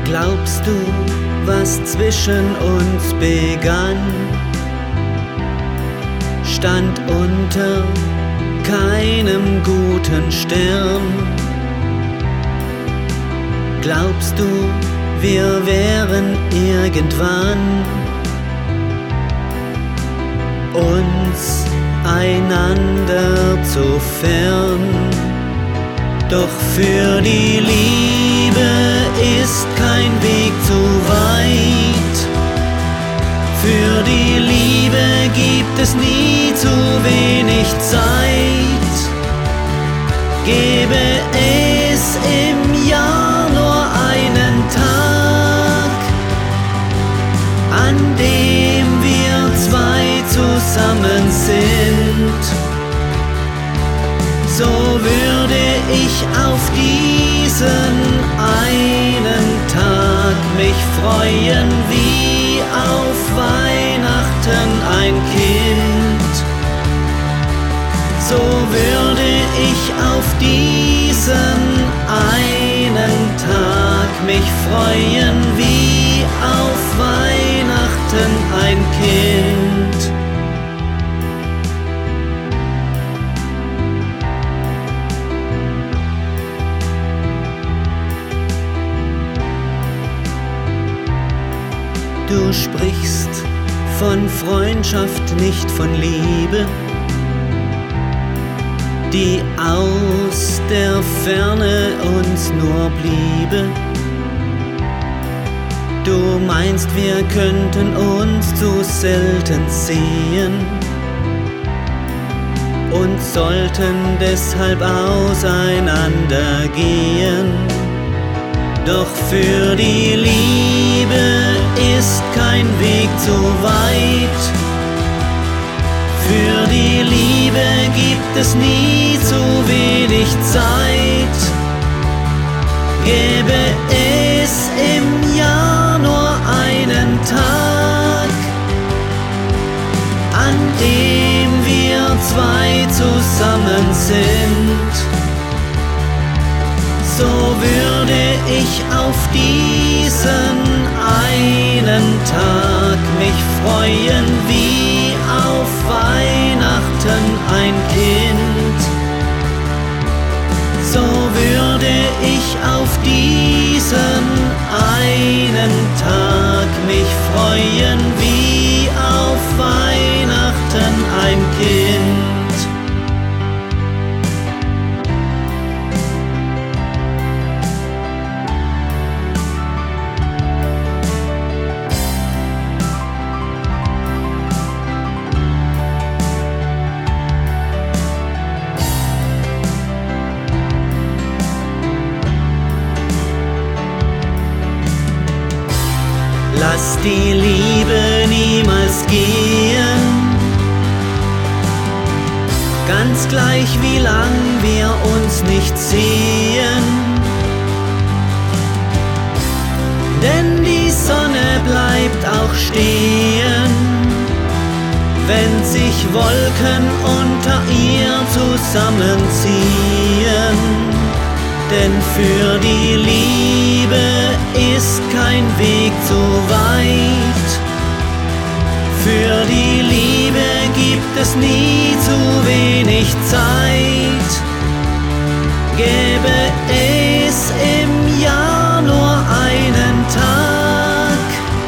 Glaubst du, was zwischen uns begann, stand unter keinem guten Stern? Glaubst du, wir wären irgendwann uns einander zu fern? Doch für die Liebe ist kein Weg zu weit. Für die Liebe gibt es nie zu wenig Zeit. Gäbe es im Jahr nur einen Tag, an dem wir zwei zusammen sind, so würde ich auf diesen einen Tag mich freuen wie auf Weihnachten ein Kind. So würde ich auf diesen einen Tag mich freuen wie auf Weihnachten ein Kind. Du sprichst von Freundschaft, nicht von Liebe, die aus der Ferne uns nur bliebe. Du meinst, wir könnten uns zu selten sehen und sollten deshalb auseinandergehen. Doch für die Liebe ist kein Weg zu weit. Für die Liebe gibt es nie zu wenig Zeit. Gäbe es im Jahr nur einen Tag, an dem wir zwei zusammen sind, so würde ich auf diesen einen Tag mich freuen wie auf Weihnachten ein Kind. So würde ich auf diesen einen Tag mich freuen wie auf Weihnachten ein Kind. Lass die Liebe niemals gehen, ganz gleich wie lang wir uns nicht sehen. Denn die Sonne bleibt auch stehen, wenn sich Wolken unter ihr zusammenziehen. Denn für die Liebe ist kein Weg zu weit. Für die Liebe gibt es nie zu wenig Zeit. Gäbe es im Jahr nur einen Tag,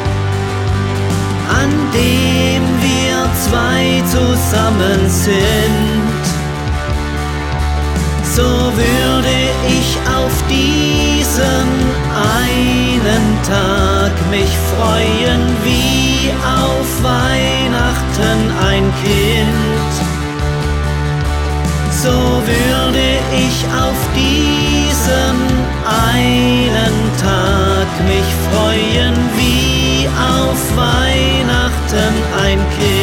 an dem wir zwei zusammen sind, so würde ich auf diesen einen Tag mich freuen wie auf Weihnachten ein Kind. So würde ich auf diesen einen Tag mich freuen wie auf Weihnachten ein Kind.